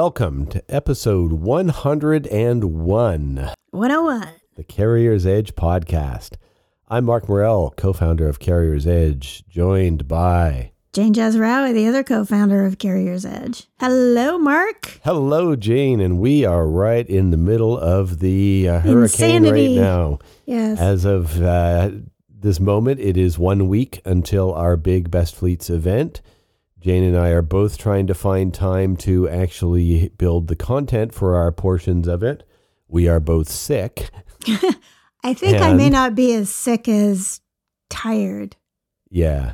welcome to episode 101. 101. The Carrier's Edge podcast. I'm Mark Morell, co-founder of Carrier's Edge, joined by Jane Jazraoui, the other co-founder of Carrier's Edge. Hello, Mark. Hello, Jane, and we are right in the middle of the hurricane Insanity. right now. Yes. As of this moment, it is 1 week until our big Best Fleets event. Jane and I are both trying to find time to actually build the content for our portions of it. We are both sick. I think I may not be as sick as tired. Yeah.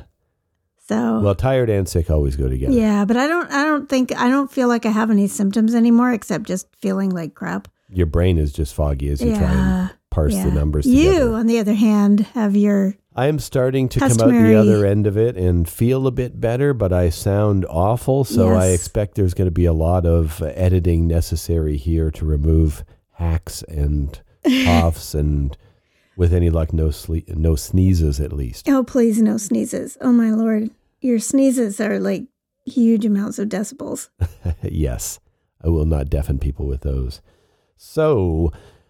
So Well, tired and sick always go together. yeah, but I don't feel like I have any symptoms anymore except just feeling like crap. Your brain is just foggy as you try and parse the numbers You, together. on the other hand, have your I am starting to come out customary- the other end of it and feel a bit better, but I sound awful. So I Yes. expect there's going to be a lot of editing necessary here to remove hacks and coughs and with any luck, no sneezes at least. oh please no sneezes. Oh my Lord, your sneezes are like huge amounts of decibels. Yes, I will not deafen people with those. So,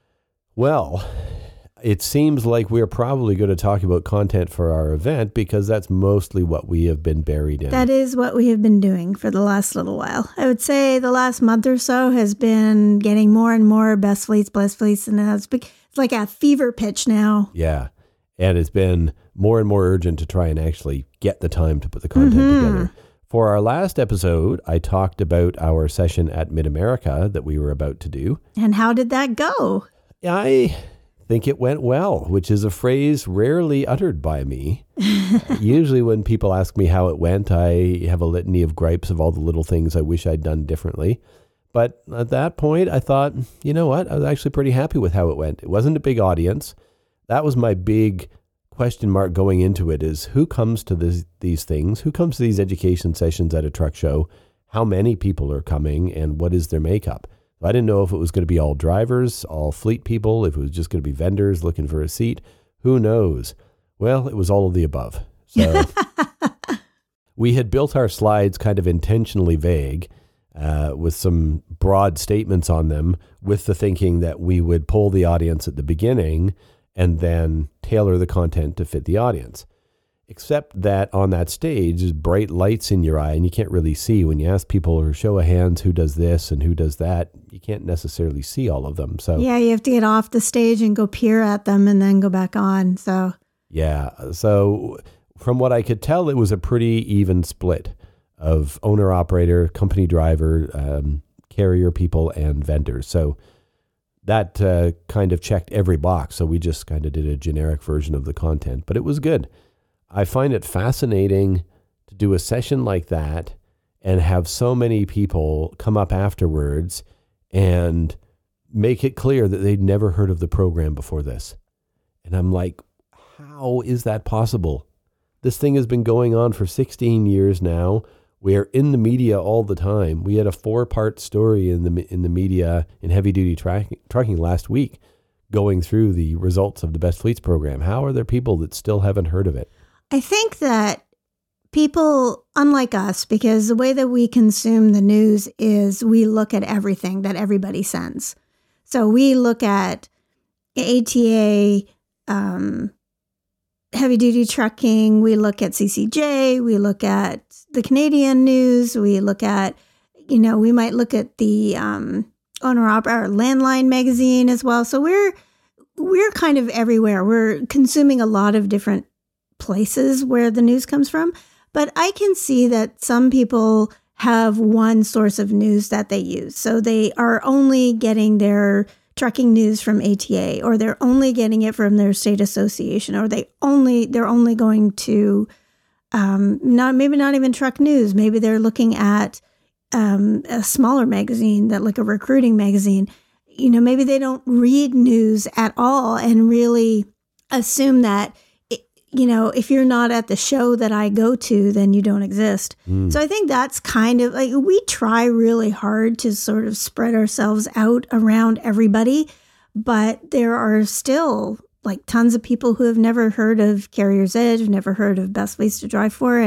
well, it seems like we're probably going to talk about content for our event because that's mostly what we have been buried in. That is what we have been doing for the last little while. I would say the last month or so has been getting more and more Best Fleets, and it's like a fever pitch now. Yeah. And it's been more and more urgent to try and actually get the time to put the content together. For our last episode, I talked about our session at Mid-America that we were about to do. And how did that go? I think it went well, which is a phrase rarely uttered by me. Usually when people ask me how it went, I have a litany of gripes of all the little things I wish I'd done differently. But at that point, I thought, you know what? I was actually pretty happy with how it went. It wasn't a big audience. That was my big question mark going into it, is who comes to these things? Who comes to these education sessions at a truck show? How many people are coming and what is their makeup? I didn't know if it was going to be all drivers, all fleet people, if it was just going to be vendors looking for a seat. Who knows? Well, it was all of the above. So we had built our slides kind of intentionally vague with some broad statements on them with the thinking that we would poll the audience at the beginning and then tailor the content to fit the audience. Except that on that stage is bright lights in your eye and you can't really see. When you ask people or show of hands who does this and who does that, you can't necessarily see all of them. So Yeah, you have to get off the stage and go peer at them and then go back on. So yeah. So from what I could tell, it was a pretty even split of owner, operator, company driver, carrier people, and vendors. So that kind of checked every box. So we just kind of did a generic version of the content, but it was good. I find it fascinating to do a session like that and have so many people come up afterwards and make it clear that they'd never heard of the program before this. And I'm like, how is that possible? This thing has been going on for 16 years now. We are in the media all the time. We had a 4-part story in the media in heavy duty trucking last week going through the results of the Best Fleets program. How are there people that still haven't heard of it? I think that people, unlike us, because the way that we consume the news is we look at everything that everybody sends. So we look at ATA, heavy duty trucking, we look at CCJ, we look at the Canadian news, we look at, we might look at the owner-operator Landline magazine as well. So we're kind of everywhere. We're consuming a lot of different places where the news comes from. But I can see that some people have one source of news that they use. So they are only getting their trucking news from ATA, or they're only getting it from their state association, or they're only going to maybe not even truck news. Maybe they're looking at a smaller magazine, that like a recruiting magazine. Maybe they don't read news at all and really assume that if you're not at the show that I go to, then you don't exist. So I think that's kind of like, we try really hard to sort of spread ourselves out around everybody, but there are still like tons of people who have never heard of Carrier's Edge, never heard of Best Fleets to Drive For. And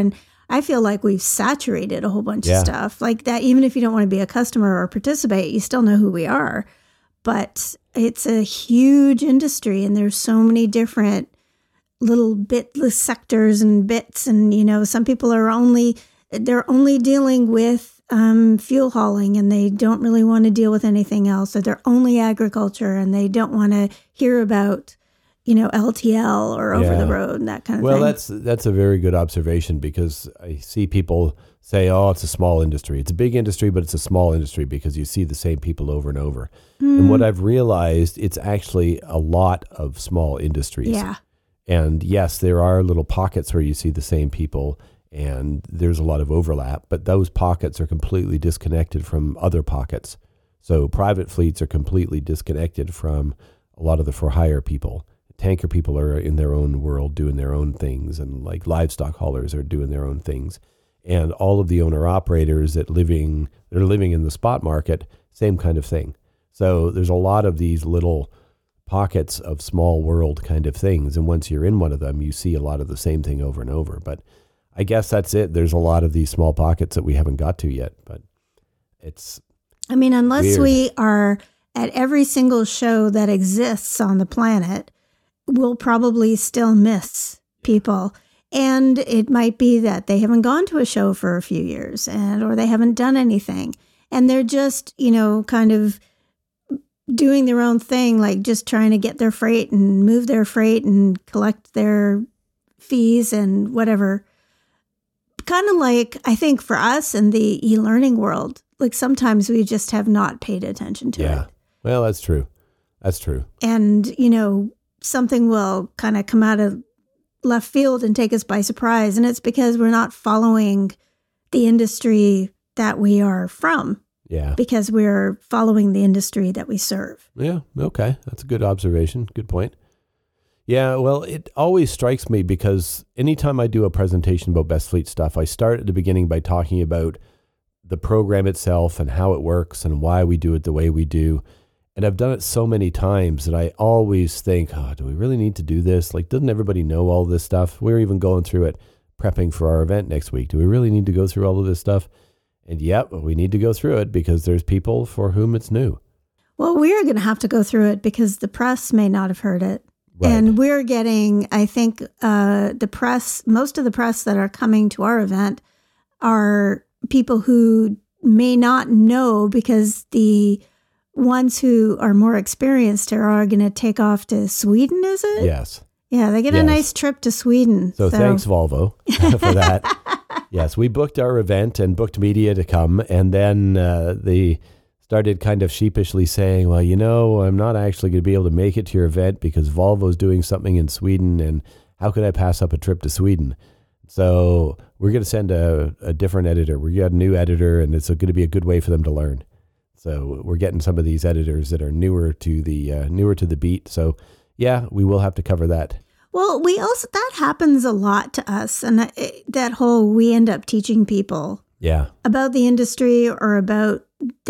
I feel like we've saturated a whole bunch Yeah. of stuff like that. Even if you don't want to be a customer or participate, you still know who we are. But it's a huge industry, and there's so many different little sectors and bits. And, you know, some people are they're only dealing with fuel hauling, and they don't really want to deal with anything else. Or they're only agriculture, and they don't want to hear about, you know, LTL or over the road and that kind of thing. Well, that's a very good observation, because I see people say, oh, it's a small industry. It's a big industry, but it's a small industry because you see the same people over and over. And what I've realized, it's actually a lot of small industries. Yeah. And yes, there are little pockets where you see the same people and there's a lot of overlap, but those pockets are completely disconnected from other pockets. So private fleets are completely disconnected from a lot of the for-hire people. Tanker people are in their own world doing their own things, and like livestock haulers are doing their own things. And all of the owner-operators they're living in the spot market, same kind of thing. So there's a lot of these little pockets of small world kind of things. And once you're in one of them, you see a lot of the same thing over and over. But I guess that's it. There's a lot of these small pockets that we haven't got to yet, but it's unless weird. We are at every single show that exists on the planet, we'll probably still miss people. And it might be that they haven't gone to a show for a few years, or they haven't done anything. And they're just, you know, kind of doing their own thing, like just trying to get their freight and move their freight and collect their fees and whatever. Kind of like, I think for us in the e-learning world, like sometimes we just have not paid attention to it. Well, that's true. That's true. And, you know, something will kind of come out of left field and take us by surprise. And it's because we're not following the industry that we are from. Yeah. Because we're following the industry that we serve. Yeah. Okay. That's a good observation. Good point. Yeah. Well, it always strikes me because anytime I do a presentation about Best Fleet stuff, I start at the beginning by talking about the program itself and how it works and why we do it the way we do. And I've done it so many times that I always think, oh, do we really need to do this? Like, doesn't everybody know all this stuff? We're even going through it, prepping for our event next week. Do we really need to go through all of this stuff? And yep, we need to go through it because there's people for whom it's new. Well, we're going to have to go through it because the press may not have heard it. Right. And we're getting, I think, the press, most of the press that are coming to our event are people who may not know, because the ones who are more experienced are going to take off to Sweden, is it? Yes. Yeah, they get a nice trip to Sweden. So thanks, Volvo, for that. Yes, we booked our event and booked media to come. And then they started kind of sheepishly saying, well, you know, I'm not actually going to be able to make it to your event because Volvo's doing something in Sweden. And how could I pass up a trip to Sweden? So we're going to send a different editor. We got a new editor, and it's going to be a good way for them to learn. So we're getting some of these editors that are newer to the beat. So yeah, we will have to cover that. Well, that happens a lot to us, and that whole we end up teaching people about the industry or about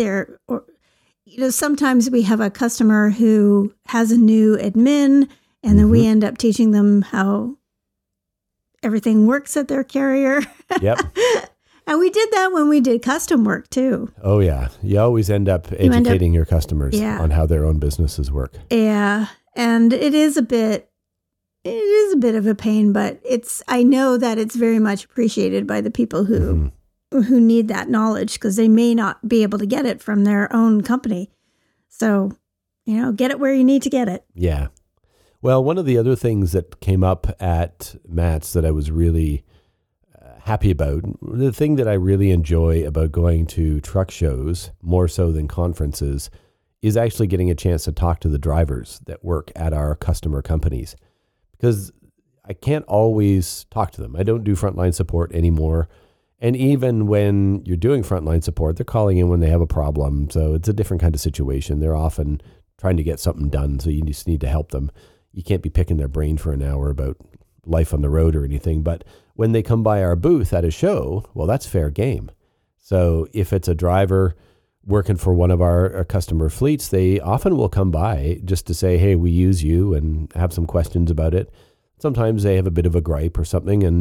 sometimes we have a customer who has a new admin, and then we end up teaching them how everything works at their carrier. Yep. And we did that when we did custom work too. Oh yeah. You always end up educating your customers on how their own businesses work. Yeah. And it is a bit of a pain, but I know that it's very much appreciated by the people who need that knowledge, because they may not be able to get it from their own company. So, get it where you need to get it. Yeah. Well, one of the other things that came up at Matt's that I was really happy about, the thing that I really enjoy about going to truck shows more so than conferences, is actually getting a chance to talk to the drivers that work at our customer companies, because I can't always talk to them. I don't do frontline support anymore. And even when you're doing frontline support, they're calling in when they have a problem. So it's a different kind of situation. They're often trying to get something done, so you just need to help them. You can't be picking their brain for an hour about life on the road or anything. But when they come by our booth at a show, well, that's fair game. So if it's a driver working for one of our customer fleets, they often will come by just to say, hey, we use you, and have some questions about it. Sometimes they have a bit of a gripe or something, and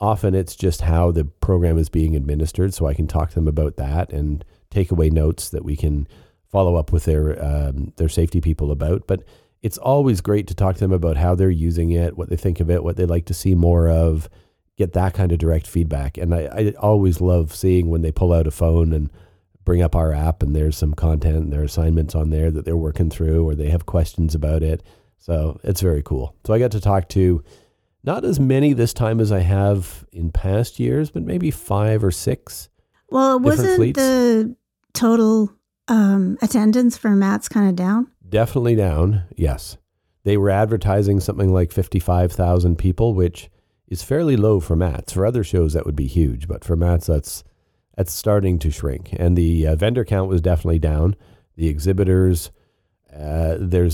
often it's just how the program is being administered. So I can talk to them about that and take away notes that we can follow up with their safety people about. But it's always great to talk to them about how they're using it, what they think of it, what they'd like to see more of, get that kind of direct feedback. And I always love seeing when they pull out a phone and bring up our app and there's some content, there are assignments on there that they're working through or they have questions about it. So it's very cool. So I got to talk to not as many this time as I have in past years, but maybe 5 or 6. Well, wasn't fleets. The total attendance for MATS kind of down? Definitely down, yes. They were advertising something like 55,000 people, which is fairly low for MATS. For other shows, that would be huge, but for MATS, that's starting to shrink. And the vendor count was definitely down. The exhibitors, there's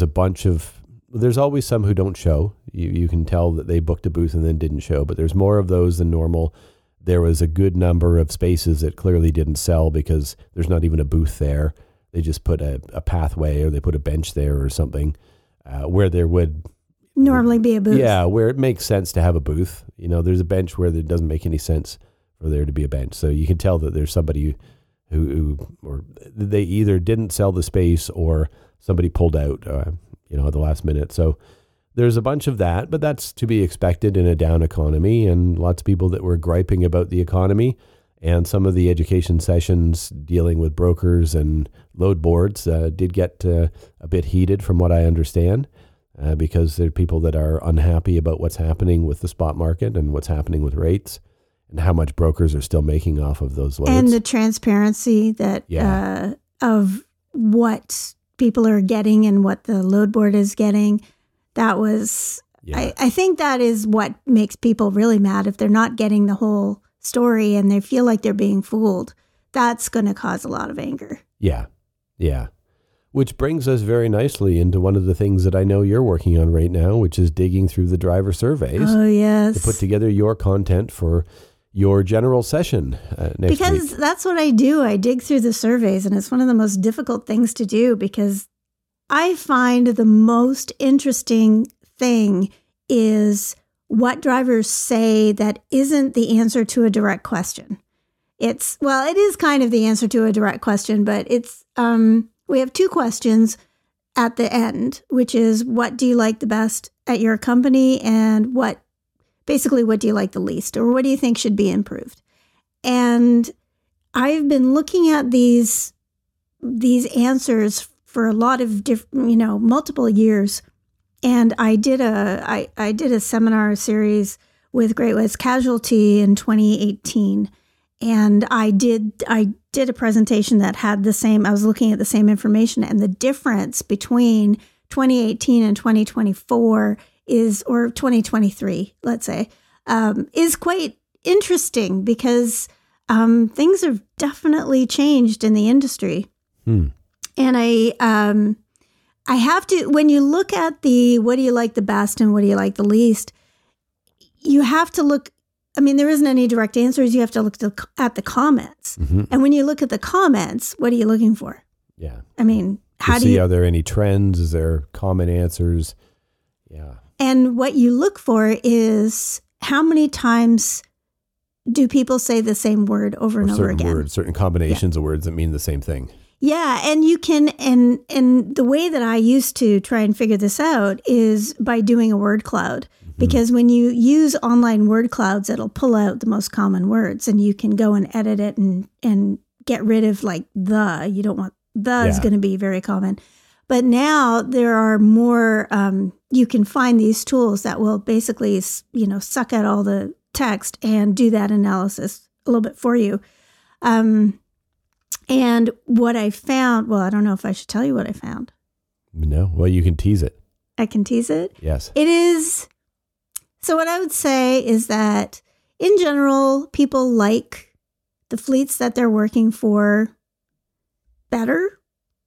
always some who don't show. You can tell that they booked a booth and then didn't show, but there's more of those than normal. There was a good number of spaces that clearly didn't sell because there's not even a booth there. They just put a pathway or they put a bench there or something where there would normally be a booth. Yeah, where it makes sense to have a booth. There's a bench where it doesn't make any sense for there to be a bench. So you can tell that there's somebody who or they either didn't sell the space or somebody pulled out, at the last minute. So there's a bunch of that, but that's to be expected in a down economy, and lots of people that were griping about the economy. And some of the education sessions dealing with brokers and load boards did get a bit heated from what I understand, because there are people that are unhappy about what's happening with the spot market and what's happening with rates and how much brokers are still making off of those loads. And the transparency that of what people are getting and what the load board is getting. That was, I think that is what makes people really mad if they're not getting the whole story and they feel like they're being fooled. That's going to cause a lot of anger. Yeah. Which brings us very nicely into one of the things that I know you're working on right now, which is digging through the driver surveys. Oh, yes. To put together your content for your general session next week. Because that's what I do. I dig through the surveys, and it's one of the most difficult things to do because I find the most interesting thing is what drivers say that isn't the answer to a direct question. It is kind of the answer to a direct question, but it's we have 2 questions at the end, which is what do you like the best at your company and what do you like the least, or what do you think should be improved? And I've been looking at these answers for a lot of different, multiple years. And I did a seminar series with Great West Casualty in 2018. And I did a presentation that had I was looking at the same information, and the difference between 2018 and 2024 or 2023, let's say, is quite interesting because things have definitely changed in the industry. And I have to, when you look at the what do you like the best and what do you like the least, you have to look, there isn't any direct answers. You have to look at the comments. Mm-hmm. And when you look at the comments, what are you looking for? Yeah. Are there any trends? Is there common answers? Yeah. And what you look for is how many times do people say the same word over and over again? Certain combinations of words that mean the same thing. Yeah, and you can, and the way that I used to try and figure this out is by doing a word cloud. Mm-hmm. Because when you use online word clouds, it'll pull out the most common words, and you can go and edit it and get rid of the. You don't want the is going to be very common. But now there are more, you can find these tools that will basically, suck out all the text and do that analysis a little bit for you. And what I found, I don't know if I should tell you what I found. No, well, you can tease it. I can tease it? Yes. It is. So what I would say is that in general, people like the fleets that they're working for better.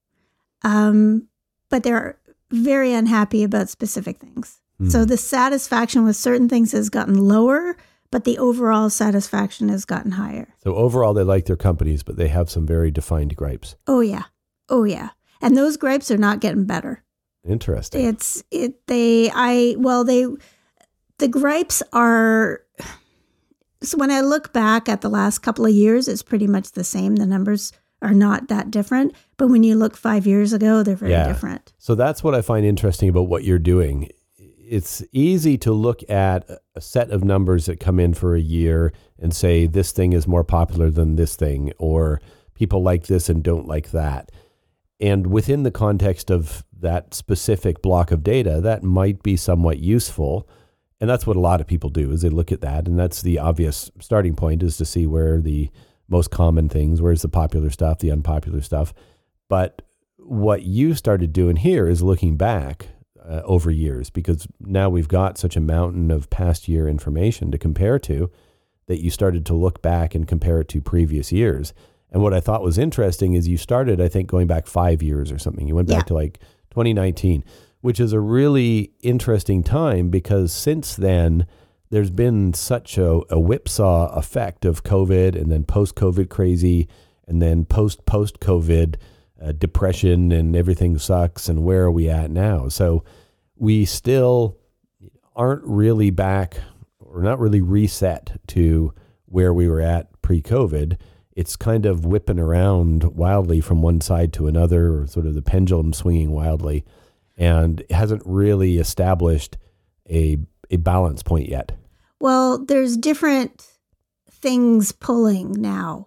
But they're very unhappy about specific things. Mm. So the satisfaction with certain things has gotten lower, but the overall satisfaction has gotten higher. So overall, they like their companies, but they have some very defined gripes. Oh, yeah. And those gripes are not getting better. Interesting. The gripes are, So when I look back at the last couple of years, it's pretty much the same. The numbers are not that different. But when you look 5 years ago, they're very different. So that's what I find interesting about what you're doing. It's easy to look at a set of numbers that come in for a year and say this thing is more popular than this thing, or people like this and don't like that. And within the context of that specific block of data, that might be somewhat useful. And that's what a lot of people do, is they look at that. And that's the obvious starting point, is to see where the most common things, where's the popular stuff, the unpopular stuff. But what you started doing here is looking back over years, because now we've got such a mountain of past year information to compare to, that you started to look back and compare it to previous years. And what I thought was interesting is you started, I think, going back 5 years or something. You went back to like 2019, which is a really interesting time, because since then there's been such a whipsaw effect of COVID, and then post-COVID crazy, and then post-COVID depression, and everything sucks, and where are we at now? So we still aren't really back, or not really reset to where we were at pre-COVID. It's kind of whipping around wildly from one side to another, or sort of the pendulum swinging wildly, and it hasn't really established a balance point yet. Well, there's different things pulling now.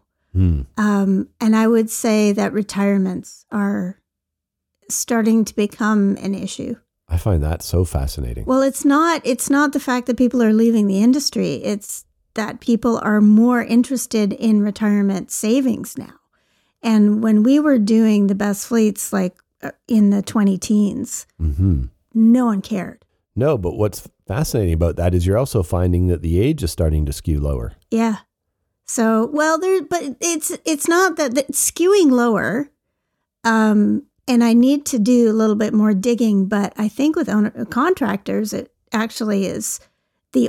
And I would say that retirements are starting to become an issue. I find that so fascinating. Well, it's not the fact that people are leaving the industry. It's that people are more interested in retirement savings now. And when we were doing the best fleets, like in the 20-teens, no one cared. No, but what's fascinating about that is you're also finding that the age is starting to skew lower. Yeah. So, well, but it's not that it's skewing lower. And I need to do a little bit more digging, but I think with contractors, it actually is the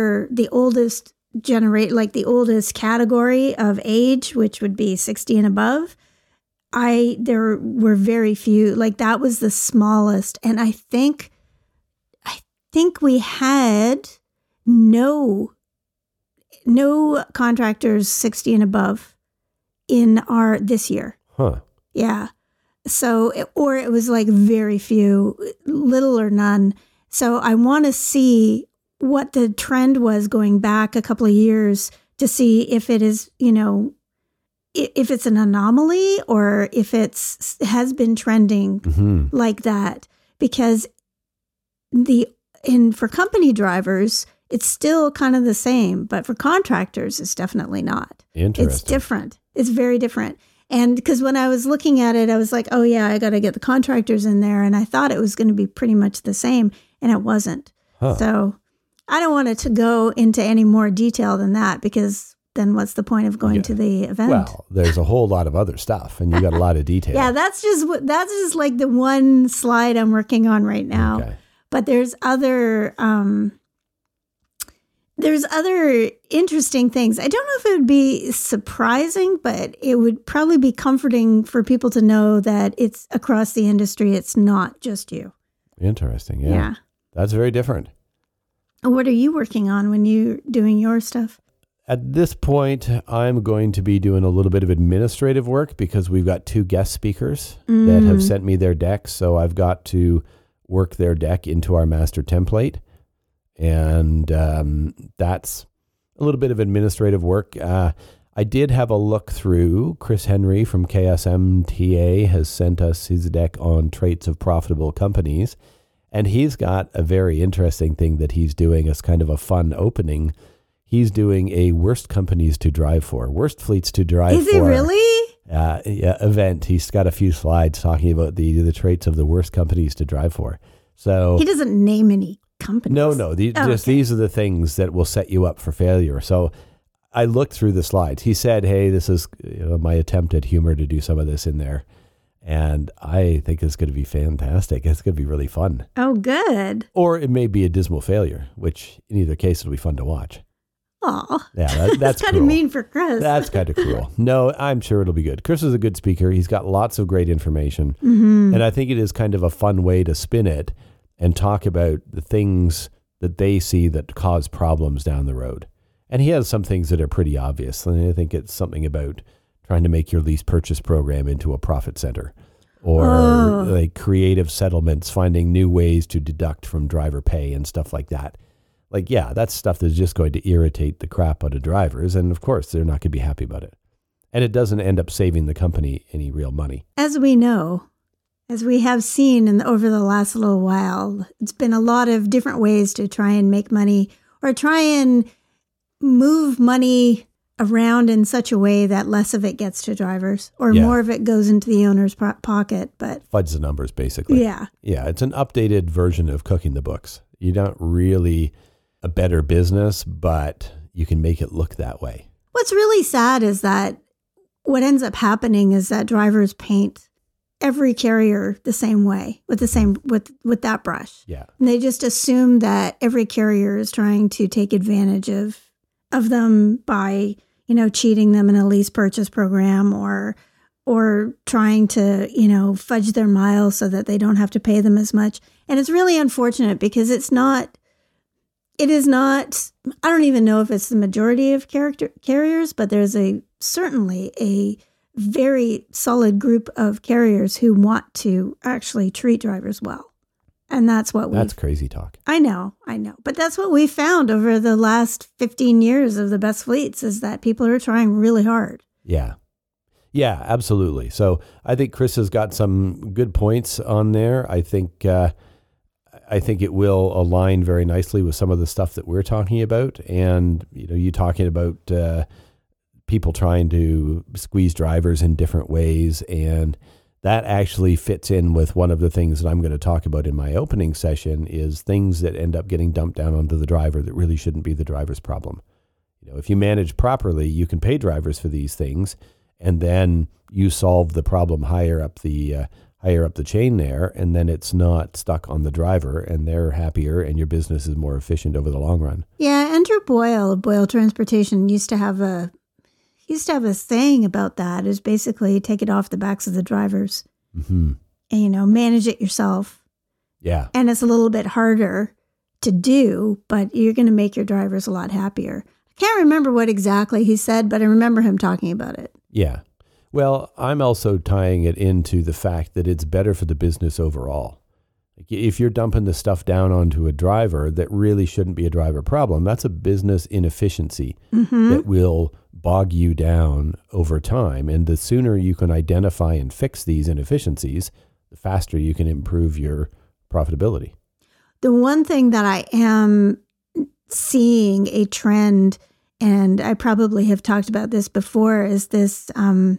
oldest the oldest category of age, which would be 60 and above. There were very few, like that was the smallest. And I think we had no contractors 60 and above in this year. Huh. Yeah. So, it was like very few, little or none. So I want to see what the trend was going back a couple of years to see if it is, if it's an anomaly or if has been trending like that. Because for company drivers, it's still kind of the same, but for contractors, it's definitely not. Interesting. It's different. It's very different. And because when I was looking at it, I was like, oh yeah, I got to get the contractors in there. And I thought it was going to be pretty much the same, and it wasn't. Huh. So I don't want it to go into any more detail than that, because then what's the point of going to the event? Well, there's a whole lot of other stuff, and you got a lot of detail. Yeah, that's just like the one slide I'm working on right now. Okay. But there's other interesting things. I don't know if it would be surprising, but it would probably be comforting for people to know that it's across the industry. It's not just you. Interesting. Yeah. That's very different. What are you working on when you're doing your stuff? At this point, I'm going to be doing a little bit of administrative work, because we've got 2 guest speakers that have sent me their decks. So I've got to work their deck into our master template. And that's a little bit of administrative work. I did have a look through. Chris Henry from KSMTA has sent us his deck on traits of profitable companies. And he's got a very interesting thing that he's doing as kind of a fun opening. He's doing a worst companies to drive for, worst fleets to drive for. Is he really? Event. He's got a few slides talking about the traits of the worst companies to drive for. So he doesn't name any companies. No. These are the things that will set you up for failure. So I looked through the slides. He said, hey, this is my attempt at humor to do some of this in there. And I think it's going to be fantastic. It's going to be really fun. Oh, good. Or it may be a dismal failure, which in either case it'll be fun to watch. Oh, yeah, that's kind of mean for Chris. That's kind of cruel. No, I'm sure it'll be good. Chris is a good speaker. He's got lots of great information. And I think it is kind of a fun way to spin it and talk about the things that they see that cause problems down the road. And he has some things that are pretty obvious. And I think it's something about trying to make your lease purchase program into a profit center, or like creative settlements, finding new ways to deduct from driver pay and stuff like that. Like, yeah, that's stuff that's just going to irritate the crap out of drivers. And of course, they're not going to be happy about it. And it doesn't end up saving the company any real money. As we know, as we have seen over the last little while, it's been a lot of different ways to try and make money or try and move money around in such a way that less of it gets to drivers or more of it goes into the owner's pocket. But fudge the numbers, basically. Yeah. Yeah, it's an updated version of cooking the books. You don't really a better business, but you can make it look that way. What's really sad is that what ends up happening is that drivers paint every carrier the same way with that brush. Yeah. And they just assume that every carrier is trying to take advantage of them by, cheating them in a lease purchase program or trying to, fudge their miles so that they don't have to pay them as much. And it's really unfortunate because it is not, I don't even know if it's the majority of carriers, but there's certainly a very solid group of carriers who want to actually treat drivers well. And that's crazy talk. I know. But that's what we found over the last 15 years of the best fleets is that people are trying really hard. Yeah. Yeah, absolutely. So I think Chris has got some good points on there. I think it will align very nicely with some of the stuff that we're talking about. And, you talking about people trying to squeeze drivers in different ways. And that actually fits in with one of the things that I'm going to talk about in my opening session is things that end up getting dumped down onto the driver that really shouldn't be the driver's problem. If you manage properly, you can pay drivers for these things, and then you solve the problem higher up the chain there, and then it's not stuck on the driver, and they're happier, and your business is more efficient over the long run. Yeah, Andrew Boyle of Boyle Transportation used to have a saying about that, is basically take it off the backs of the drivers and, manage it yourself. Yeah. And it's a little bit harder to do, but you're going to make your drivers a lot happier. I can't remember what exactly he said, but I remember him talking about it. Yeah. Well, I'm also tying it into the fact that it's better for the business overall. If you're dumping the stuff down onto a driver that really shouldn't be a driver problem, that's a business inefficiency that will bog you down over time. And the sooner you can identify and fix these inefficiencies, the faster you can improve your profitability. The one thing that I am seeing a trend, and I probably have talked about this before, is this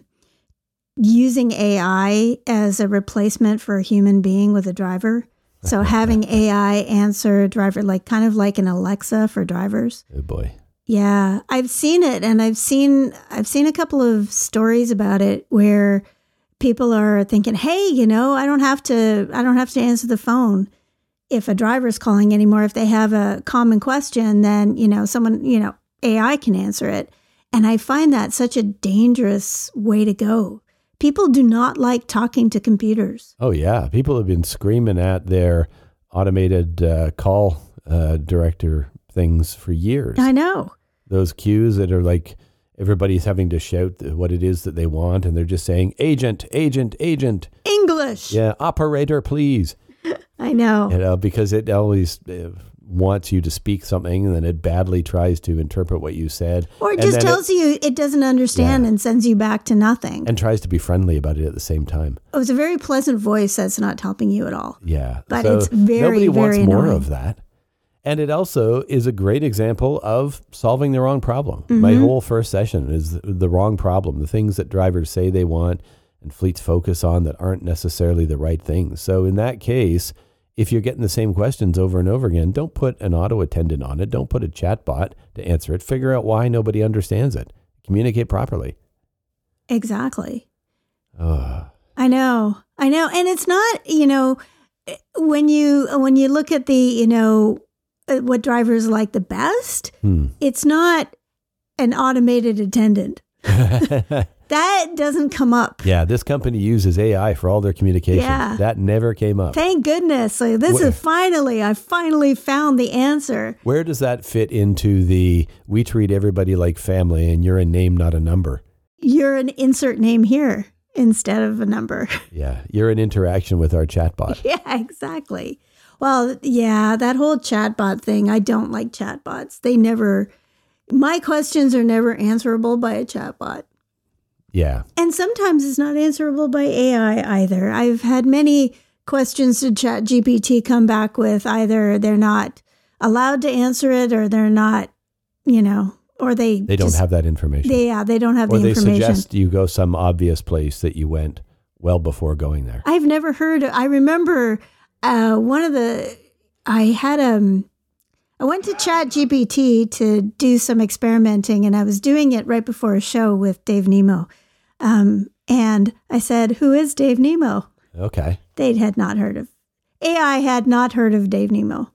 using AI as a replacement for a human being with a driver. So having AI answer driver, kind of like an Alexa for drivers. Oh boy. Yeah, I've seen it, and I've seen a couple of stories about it where people are thinking, "Hey, I don't have to answer the phone if a driver's calling anymore. If they have a common question, then someone AI can answer it." And I find that such a dangerous way to go. People do not like talking to computers. Oh, yeah. People have been screaming at their automated call director things for years. I know. Those cues that are like everybody's having to shout what it is that they want, and they're just saying, agent, agent, agent. English. Yeah, operator, please. I know. Because it always wants you to speak something, and then it badly tries to interpret what you said. Or it just tells you it doesn't understand and sends you back to nothing. And tries to be friendly about it at the same time. Oh, it's a very pleasant voice that's not helping you at all. Yeah. But it's very, nobody wants very more annoying. of that. And it also is a great example of solving the wrong problem. My whole first session is the wrong problem, the things that drivers say they want and fleets focus on that aren't necessarily the right things. So in that case, if you're getting the same questions over and over again, don't put an auto attendant on it. Don't put a chat bot to answer it. Figure out why nobody understands it. Communicate properly. Exactly. I know. And it's not, when you look at the, what drivers like the best, it's not an automated attendant. That doesn't come up. Yeah, this company uses AI for all their communications. Yeah. That never came up. Thank goodness. Like, I finally found the answer. Where does that fit into the we treat everybody like family and you're a name, not a number? You're an insert name here instead of a number. Yeah, you're an interaction with our chatbot. Yeah, exactly. Well, yeah, that whole chatbot thing, I don't like chatbots. My questions are never answerable by a chatbot. Yeah. And sometimes it's not answerable by AI either. I've had many questions to ChatGPT come back with either they're not allowed to answer it or they're not, or they don't have that information. They don't have the information. Or they suggest you go some obvious place that you went well before going there. I've never heard. I remember I went to ChatGPT to do some experimenting, and I was doing it right before a show with Dave Nemo. And I said, "Who is Dave Nemo?" Okay. AI had not heard of Dave Nemo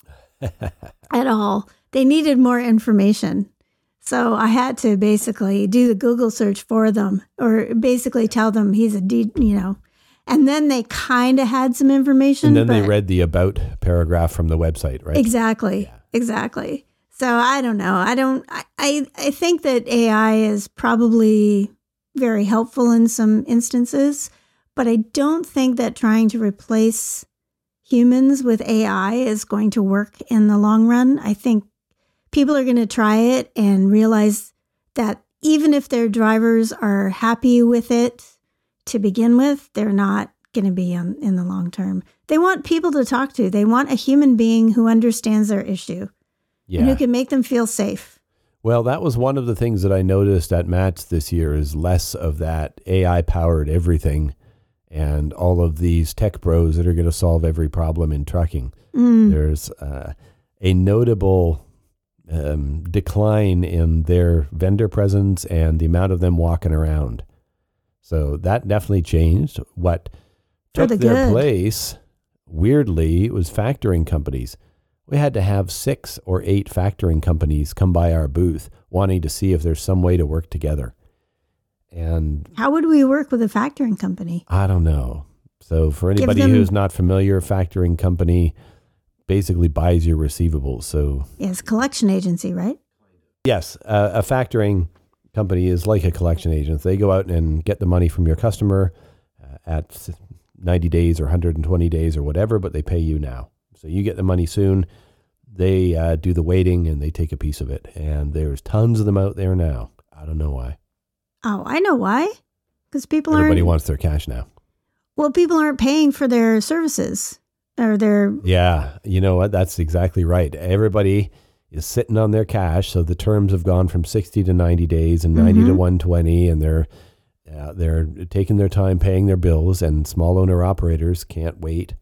at all. They needed more information. So I had to basically do the Google search for them, or basically tell them he's and then they kind of had some information. And then they read the about paragraph from the website, right? Exactly. Yeah. Exactly. So I don't know. I think that AI is probably very helpful in some instances, but I don't think that trying to replace humans with AI is going to work in the long run. I think people are going to try it and realize that even if their drivers are happy with it to begin with, they're not going to be in the long term. They want people to talk to. They want a human being who understands their issue and who can make them feel safe. Well, that was one of the things that I noticed at MATS this year is less of that AI-powered everything and all of these tech bros that are going to solve every problem in trucking. There's a notable decline in their vendor presence and the amount of them walking around. So that definitely changed. What took their place, weirdly, was factoring companies. We had to have 6 or 8 factoring companies come by our booth wanting to see if there's some way to work together. And how would we work with a factoring company? I don't know. So for anybody who's not familiar, a factoring company basically buys your receivables. So it's a collection agency, right? Yes. A factoring company is like a collection agent. They go out and get the money from your customer at 90 days or 120 days or whatever, but they pay you now. So you get the money soon. They do the waiting and they take a piece of it. And there's tons of them out there now. I don't know why. Oh, I know why. Because everybody wants their cash now. Well, people aren't paying for their services or their... Yeah, you know what? That's exactly right. Everybody is sitting on their cash. So the terms have gone from 60 to 90 days and 90 to 120. And they're taking their time paying their bills, and small owner operators can't wait.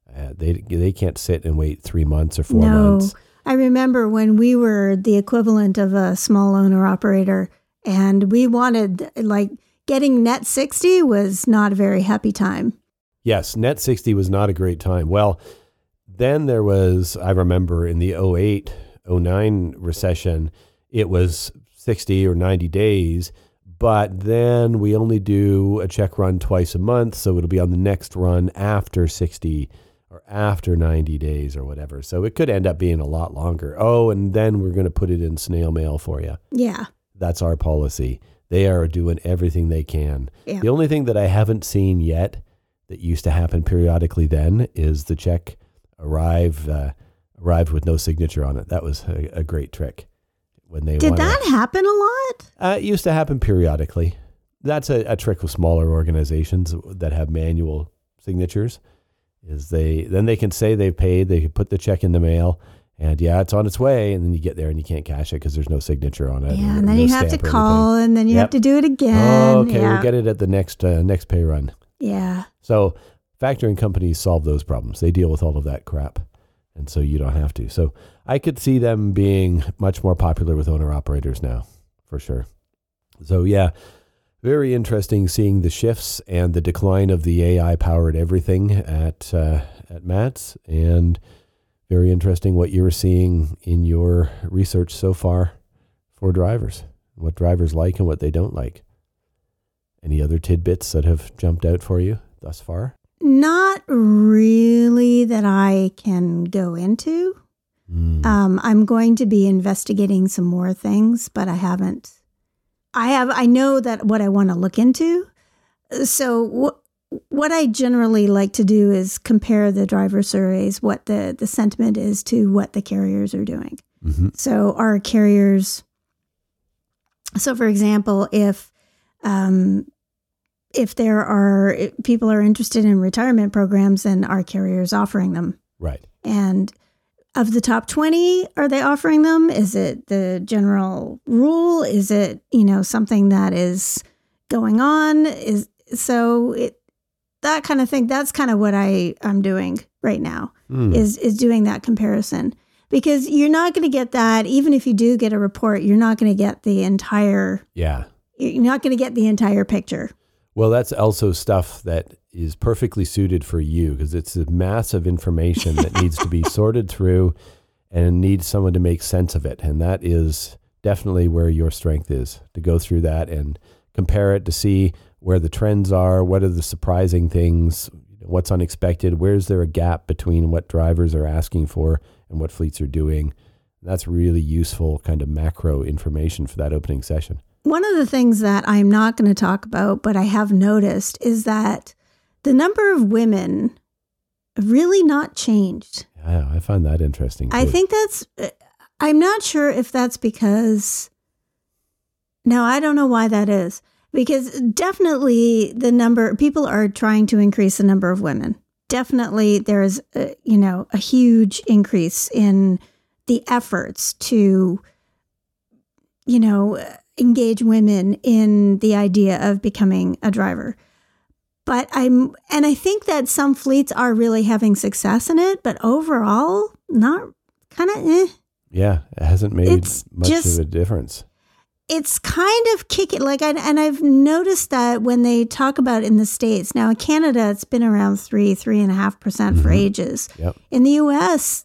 They can't sit and wait 3 months or 4 months. I remember when we were the equivalent of a small owner operator, and we wanted, getting net 60 was not a very happy time. Yes, net 60 was not a great time. Well, then there was, I remember in the 08, 09 recession, it was 60 or 90 days. But then we only do a check run twice a month, so it'll be on the next run after 60 or after 90 days or whatever. So it could end up being a lot longer. Oh, and then we're going to put it in snail mail for you. Yeah. That's our policy. They are doing everything they can. Yeah. The only thing that I haven't seen yet that used to happen periodically then is the check arrived with no signature on it. That was a great trick. Did that happen a lot? It used to happen periodically. That's a trick with smaller organizations that have manual signatures. Is then they can say they've paid, they can put the check in the mail, and it's on its way, and then you get there and you can't cash it because there's no signature on it. Yeah, and then you have to call, and then you have to do it again. Oh, okay, we'll get it at the next pay run. Yeah. So factoring companies solve those problems. They deal with all of that crap. And so you don't have to. So I could see them being much more popular with owner-operators now, for sure. So yeah, very interesting seeing the shifts and the decline of the AI-powered everything at MATS, and very interesting what you were seeing in your research so far for drivers, what drivers like and what they don't like. Any other tidbits that have jumped out for you thus far? Not really that I can go into. I'm going to be investigating some more things, but I haven't. I know that what I want to look into. So what I generally like to do is compare the driver surveys, what the sentiment is to what the carriers are doing. Mm-hmm. So our carriers, so for example, if people are interested in retirement programs, then our carriers offering them. Right. And of the top 20, are they offering them? Is it the general rule? Is it, something that is going on? That kind of thing. That's kind of what I'm doing right now is doing that comparison, because you're not going to get that. Even if you do get a report, you're not going to get the entire. Yeah. You're not going to get the entire picture. Well, that's also stuff that is perfectly suited for you, because it's a massive information that needs to be sorted through and needs someone to make sense of it. And that is definitely where your strength is, to go through that and compare it to see where the trends are, what are the surprising things, what's unexpected, where's there a gap between what drivers are asking for and what fleets are doing. That's really useful kind of macro information for that opening session. One of the things that I'm not going to talk about, but I have noticed, is that the number of women have really not changed. Yeah, I find that interesting too. I think I'm not sure if that's because, no, I don't know why that is. Because definitely people are trying to increase the number of women. Definitely there's, a huge increase in the efforts to, engage women in the idea of becoming a driver. But I think that some fleets are really having success in it, but overall, not kind of Yeah, it hasn't made much of a difference. It's kind of kicking, and I've noticed that when they talk about in the States, now in Canada, it's been around 3.5% for ages. Yep. In the US,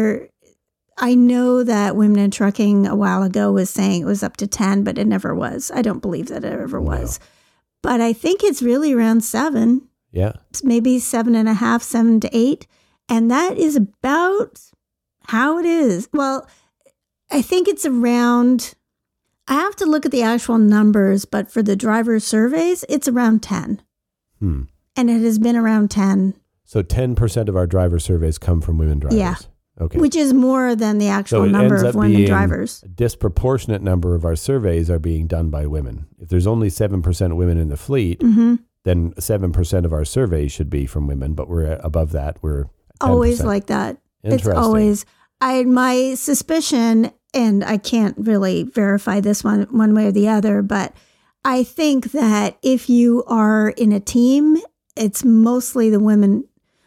I know that Women in Trucking a while ago was saying it was up to 10, but it never was. I don't believe that it ever was. But I think it's really around 7. Yeah. It's maybe 7.5, 7 to 8. And that is about how it is. Well, I think it's around, I have to look at the actual numbers, but for the driver surveys, it's around 10. And it has been around 10. So 10% of our driver surveys come from women drivers. Yeah. Okay. Which is more than the actual number of women drivers. A disproportionate number of our surveys are being done by women. If there's only 7% women in the fleet, then 7% of our surveys should be from women, but we're above that. We're 10%. Always like that. Interesting. It's always, my suspicion, and I can't really verify this one way or the other, but I think that if you are in a team, it's mostly the women.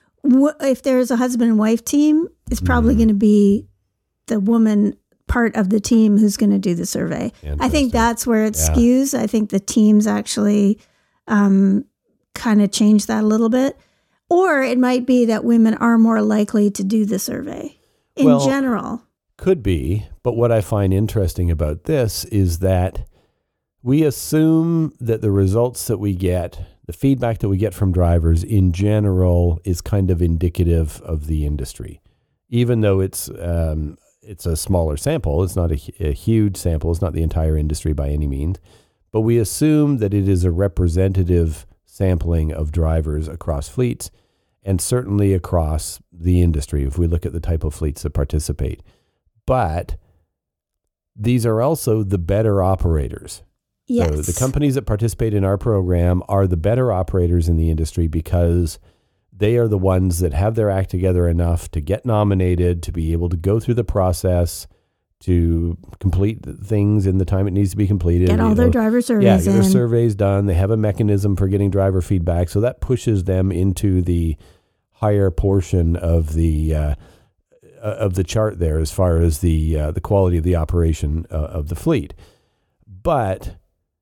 If there's a husband and wife team, it's probably going to be the woman part of the team who's going to do the survey. I think that's where it skews. I think the teams actually kind of change that a little bit. Or it might be that women are more likely to do the survey in general. Could be. But what I find interesting about this is that we assume that the results that we get, the feedback that we get from drivers in general, is kind of indicative of the industry. Even though it's a smaller sample, it's not a huge sample, it's not the entire industry by any means, but we assume that it is a representative sampling of drivers across fleets and certainly across the industry if we look at the type of fleets that participate. But these are also the better operators. Yes. So the companies that participate in our program are the better operators in the industry because they are the ones that have their act together enough to get nominated, to be able to go through the process, to complete things in the time it needs to be completed. Get all their driver surveys get their in. surveys done. They have a mechanism for getting driver feedback. So that pushes them into the higher portion of the chart there as far as the quality of the operation of the fleet. But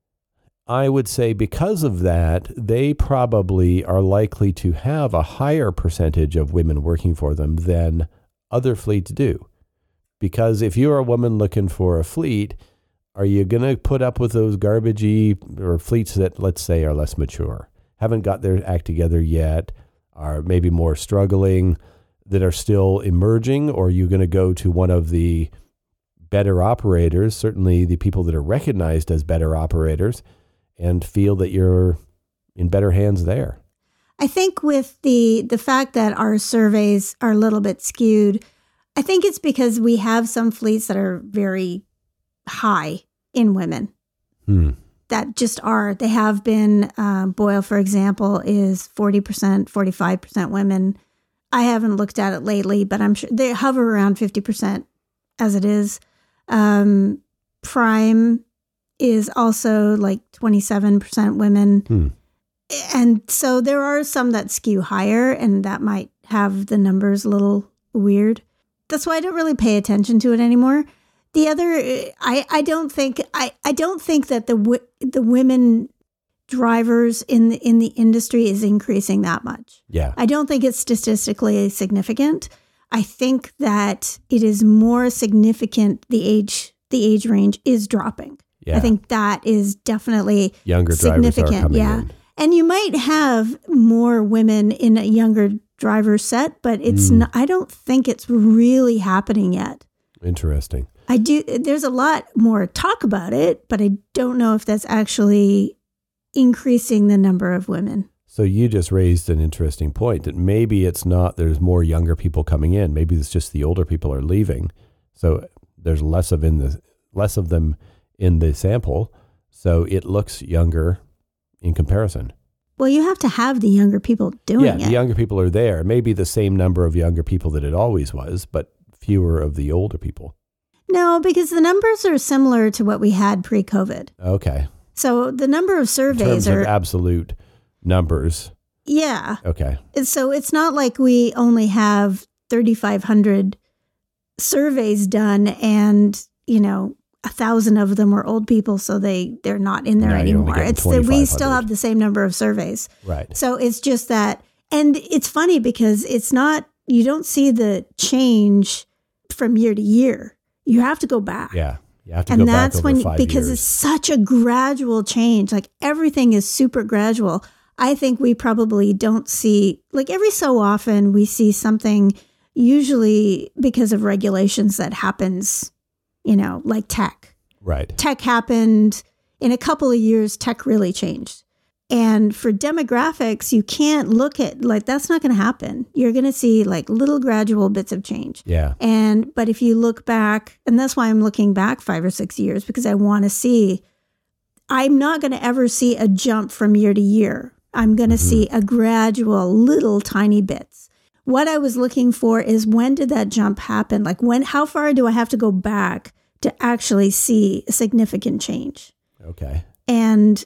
I would say because of that, they probably are likely to have a higher percentage of women working for them than other fleets do. Because if you're a woman looking for a fleet, are you going to put up with those garbagey or fleets that, let's say, are less mature, haven't got their act together yet, are maybe more struggling, that are still emerging? Or are you going to go to one of the better operators, certainly the people that are recognized as better operators, and feel that you're in better hands there? I think with the fact that our surveys are a little bit skewed, I think it's because we have some fleets that are very high in women. That just are. They have been. Boyle, for example, is 40%, 45% women. I haven't looked at it lately, but I'm sure they hover around 50% as it is. Prime is also like 27% women. And so there are some that skew higher, and that might have the numbers a little weird. That's why I don't really pay attention to it anymore. The other, I don't think that the women drivers in the industry is increasing that much. Yeah. I don't think it's statistically significant. I think that it is more significant. The age range is dropping. Yeah. I think that is definitely younger significant. drivers are coming yeah. in. And you might have more women in a younger driver set, but it's not, I don't think it's really happening yet. Interesting. There's a lot more talk about it, but I don't know if that's actually increasing the number of women. So you just raised an interesting point that maybe it's not, there's more younger people coming in. Maybe it's just the older people are leaving. So there's less of them in the sample. So it looks younger in comparison. Well, you have to have the younger people doing it. Yeah, the younger people are there. Maybe the same number of younger people that it always was, but fewer of the older people. No, because the numbers are similar to what we had pre-COVID. Okay. So the number of surveys in terms of absolute numbers. Yeah. Okay. So it's not like we only have 3,500 surveys done and, 1,000 of them are old people, so they're not in there anymore. It's that we still have the same number of surveys. Right. So it's just that, and it's funny because it's not, you don't see the change from year to year. You have to go back. Yeah. You have to go back over 5 years. Because it's such a gradual change. Like everything is super gradual. I think we probably don't see, like every so often we see something, usually because of regulations that happens, like tech. Right. Tech happened in a couple of years, tech really changed. And for demographics, you can't look at, like, that's not going to happen. You're going to see like little gradual bits of change. Yeah. But if you look back, and that's why I'm looking back 5 or 6 years, because I want to see, I'm not going to ever see a jump from year to year. I'm going to see a gradual little tiny bits. What I was looking for is, when did that jump happen? Like how far do I have to go back to actually see a significant change? Okay. And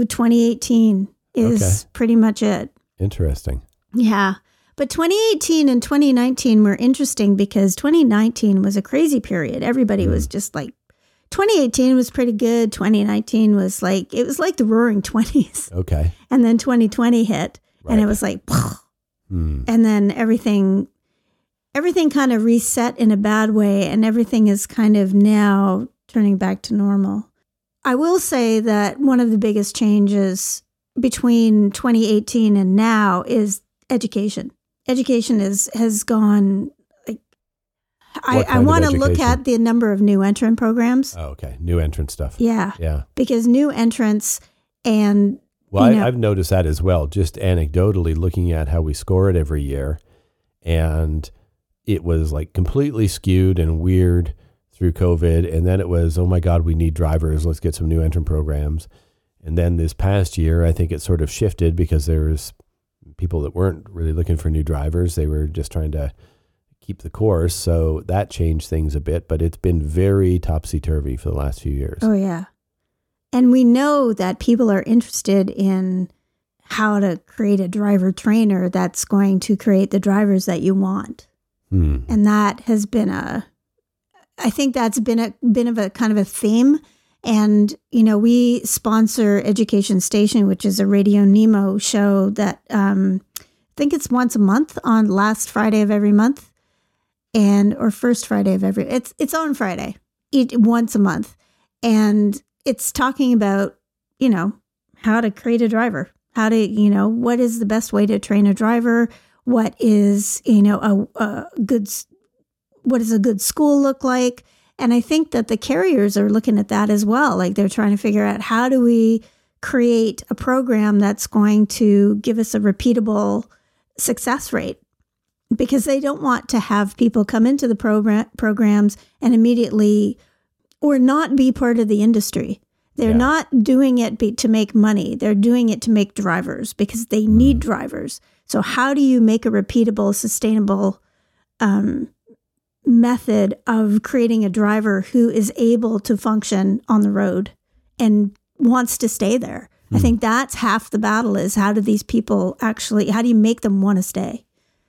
2018 is pretty much it. Interesting. Yeah. But 2018 and 2019 were interesting because 2019 was a crazy period. Everybody was just like, 2018 was pretty good. 2019 was like, it was like the roaring 20s. Okay. And then 2020 hit and it was like, and then everything kind of reset in a bad way, and everything is kind of now turning back to normal. I will say that one of the biggest changes between 2018 and now is education. Education has gone, like, I want to look at the number of new entrant programs. Oh, okay. New entrant stuff. Yeah. Yeah. Because new entrants and... Well, I've noticed that as well, just anecdotally looking at how we score it every year. And it was like completely skewed and weird through COVID. And then it was, oh my God, we need drivers. Let's get some new entrant programs. And then this past year, I think it sort of shifted because there was people that weren't really looking for new drivers. They were just trying to keep the course. So that changed things a bit, but it's been very topsy-turvy for the last few years. Oh, yeah. And we know that people are interested in how to create a driver trainer that's going to create the drivers that you want. And that has been I think that's been a bit of a kind of a theme. And, we sponsor Education Station, which is a Radio Nemo show that I think it's once a month on last Friday of every month or first Friday of every, it's on Friday, once a month. And it's talking about, how to create a driver, how to, what is the best way to train a driver? What is, what does a good school look like? And I think that the carriers are looking at that as well. Like they're trying to figure out, how do we create a program that's going to give us a repeatable success rate? Because they don't want to have people come into the programs and immediately or not be part of the industry. They're not doing it to make money. They're doing it to make drivers because they need drivers. So how do you make a repeatable, sustainable method of creating a driver who is able to function on the road and wants to stay there? I think that's half the battle, is how do these people how do you make them want to stay?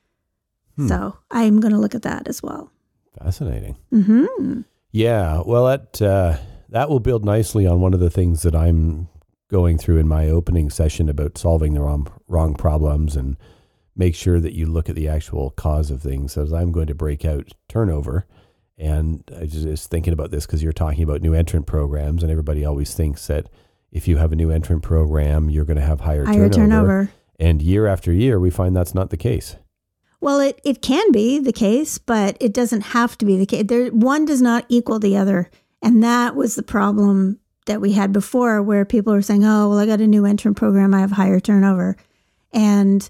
So I'm going to look at that as well. Fascinating. Mm-hmm. Yeah. Well, that will build nicely on one of the things that I'm going through in my opening session about solving the wrong problems, and make sure that you look at the actual cause of things. As I'm going to break out turnover, and I just thinking about this because you're talking about new entrant programs, and everybody always thinks that if you have a new entrant program, you're going to have higher turnover. And year after year, we find that's not the case. Well, it can be the case, but it doesn't have to be the case. One does not equal the other. And that was the problem that we had before, where people were saying, oh, well, I got a new entrant program, I have higher turnover. And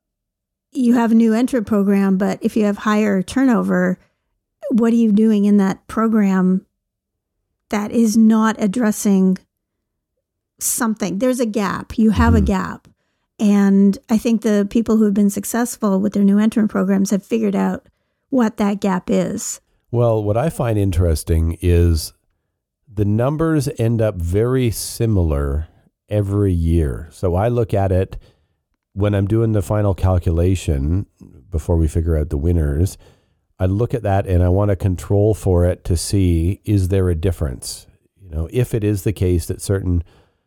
you have a new entrant program, but if you have higher turnover, what are you doing in that program that is not addressing something? There's a gap. You have a gap. And I think the people who have been successful with their new entrant programs have figured out what that gap is. Well, what I find interesting is the numbers end up very similar every year. So I look at it when I'm doing the final calculation before we figure out the winners. I look at that and I want to control for it to see, is there a difference? If it is the case that certain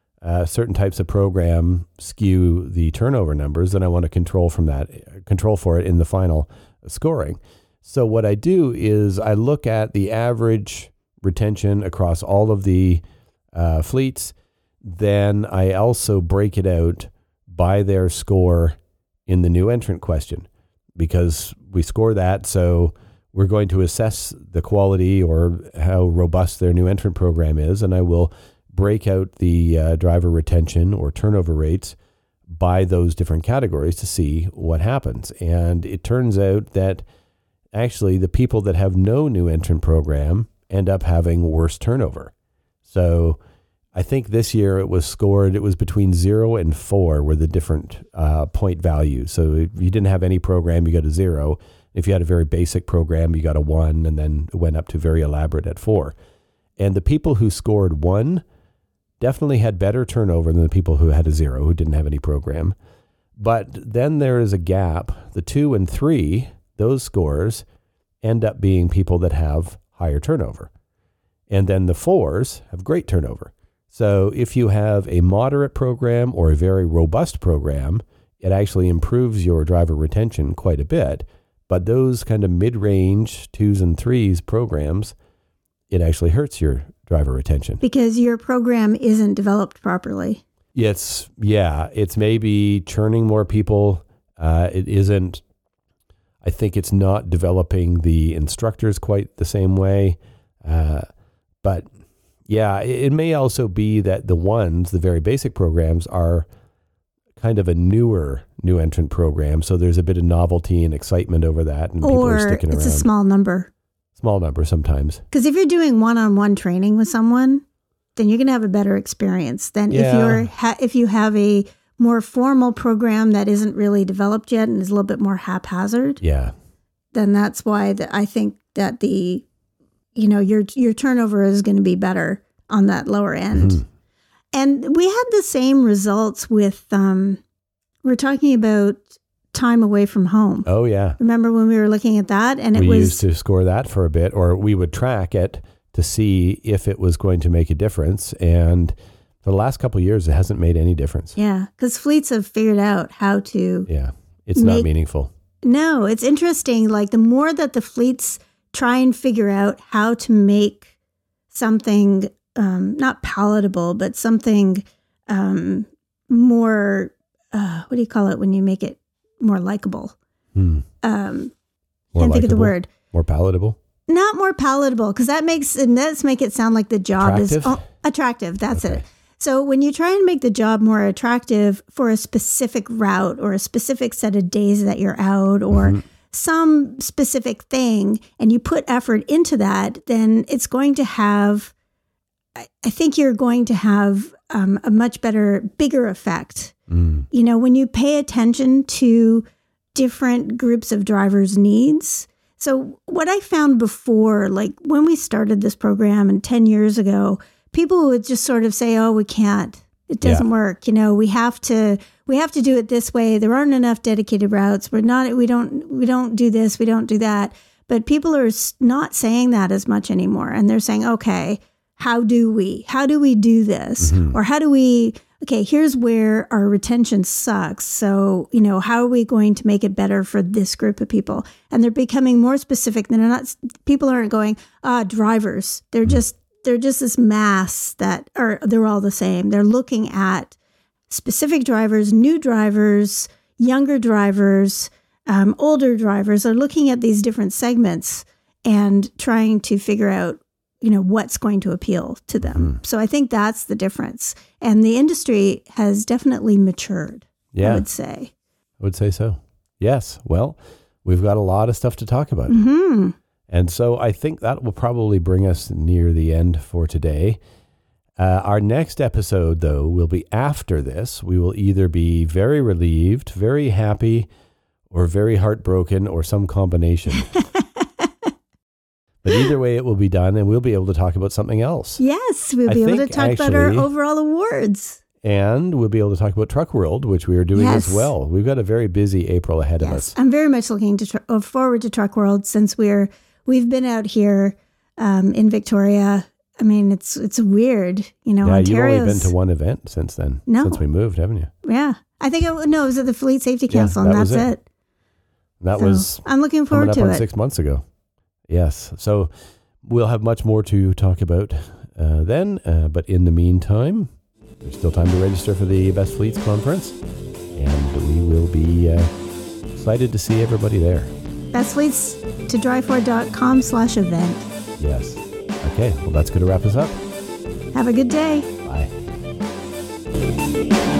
types of program skew the turnover numbers, then I want to control for it in the final scoring. So what I do is I look at the average retention across all of the fleets. Then I also break it out by their score in the new entrant question, because we score that. So we're going to assess the quality or how robust their new entrant program is. And I will break out the driver retention or turnover rates by those different categories to see what happens. And it turns out that actually the people that have no new entrant program end up having worse turnover. So I think this year it was between 0 and 4 were the different point values. So if you didn't have any program, you got a 0. If you had a very basic program, you got a 1, and then it went up to very elaborate at 4. And the people who scored 1 definitely had better turnover than the people who had a 0, who didn't have any program. But then there is a gap. The 2 and 3, those scores end up being people that have higher turnover. And then the 4s have great turnover. So if you have a moderate program or a very robust program, it actually improves your driver retention quite a bit. But those kind of mid-range 2s and 3s programs, it actually hurts your driver retention. Because your program isn't developed properly. It's maybe churning more people. It isn't, I think it's not developing the instructors quite the same way. But yeah, it may also be that the very basic programs are kind of a newer new entrant program. So there's a bit of novelty and excitement over that. And people are sticking around. Or it's a small number. Small number sometimes. Because if you're doing one-on-one training with someone, then you're going to have a better experience than if you have a more formal program that isn't really developed yet and is a little bit more haphazard. Yeah. Then that's why I think that your turnover is going to be better on that lower end. Mm-hmm. And we had the same results with we're talking about time away from home. Oh, yeah. Remember when we were looking at that? And we used to score that for a bit, or we would track it to see if it was going to make a difference. And for the last couple of years, it hasn't made any difference. Yeah, because fleets have figured out how to... Yeah, it's not meaningful. No, it's interesting. Like the more that the fleets try and figure out how to make something not palatable, but something more, what do you call it when you make it more likable? Can't think of the word. More palatable? Not more palatable, because that makes it sound like the job attractive? is attractive. That's it. So when you try and make the job more attractive for a specific route or a specific set of days that you're out or some specific thing, and you put effort into that, then it's going to have, I think you're going to have a much bigger effect. You know, when you pay attention to different groups of drivers' needs. So what I found before, like when we started this program and 10 years ago, people would just sort of say, oh, we can't. It doesn't work. You know, we have to do it this way. There aren't enough dedicated routes. We don't do this. We don't do that. But people are not saying that as much anymore. And they're saying, okay, how do we do this? Or here's where our retention sucks. So, you know, how are we going to make it better for this group of people? And they're becoming more specific. People aren't going, drivers. They're just this mass they're all the same. They're looking at specific drivers, new drivers, younger drivers, older drivers. They're looking at these different segments and trying to figure out, you know, what's going to appeal to them. So I think that's the difference. And the industry has definitely matured, I would say. I would say so. Yes. Well, we've got a lot of stuff to talk about. And so I think that will probably bring us near the end for today. Our next episode, though, will be after this. We will either be very relieved, very happy, or very heartbroken, or some combination. But either way, it will be done, and we'll be able to talk about something else. Yes, we'll be able to talk about our overall awards. And we'll be able to talk about Truck World, which we are doing as well. We've got a very busy April ahead of us. I'm very much looking forward to Truck World since we've been out here in Victoria. I mean, it's weird, you know. Yeah, you've only been to one event since then. No. Since we moved, haven't you? Yeah. I think it was at the Fleet Safety Council, and that's it. I'm looking forward to it. 6 months ago. Yes. So we'll have much more to talk about then. But in the meantime, there's still time to register for the Best Fleets Conference. And we will be excited to see everybody there. bestfleets2drive4.com/event. Yes. Okay. Well, that's going to wrap us up. Have a good day. Bye.